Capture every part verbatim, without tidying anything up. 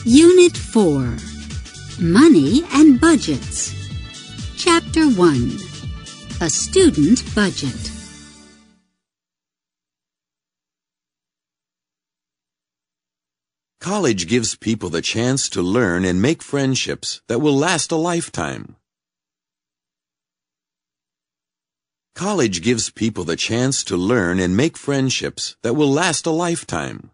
Unit four. Money and Budgets. Chapter one. A Student Budget. College gives people the chance to learn and make friendships that will last a lifetime. College gives people the chance to learn and make friendships that will last a lifetime.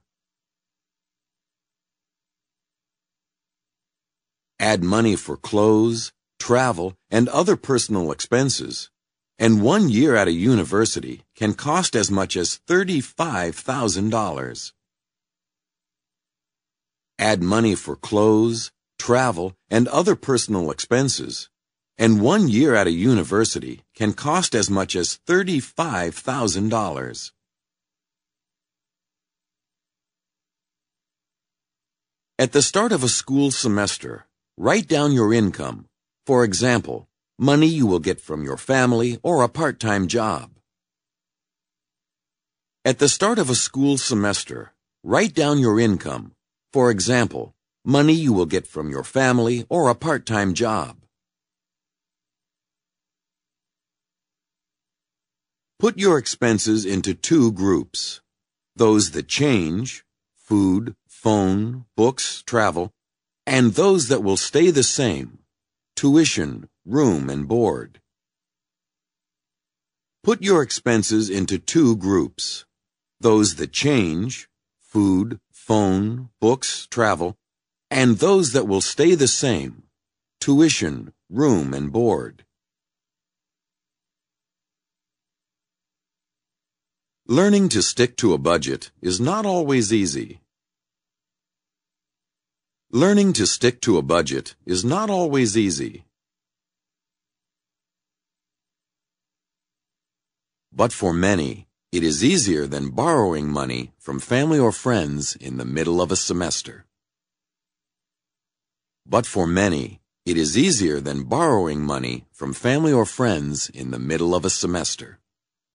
Add money for clothes, travel, and other personal expenses, and one year at a university can cost as much as thirty-five thousand dollars. Add money for clothes, travel, and other personal expenses, and one year at a university can cost as much as thirty-five thousand dollars. At the start of a school semester, write down your income. For example, money you will get from your family or a part-time job. At the start of a school semester, write down your income. For example, money you will get from your family or a part-time job. Put your expenses into two groups: those that change, food, phone, books, travel, and those that will stay the same, tuition, room, and board. Put your expenses into two groups: those that change, food, phone, books, travel, and those that will stay the same, tuition, room, and board. Learning to stick to a budget is not always easy. Learning to stick to a budget is not always easy. But for many, it is easier than borrowing money from family or friends in the middle of a semester. But for many, it is easier than borrowing money from family or friends in the middle of a semester.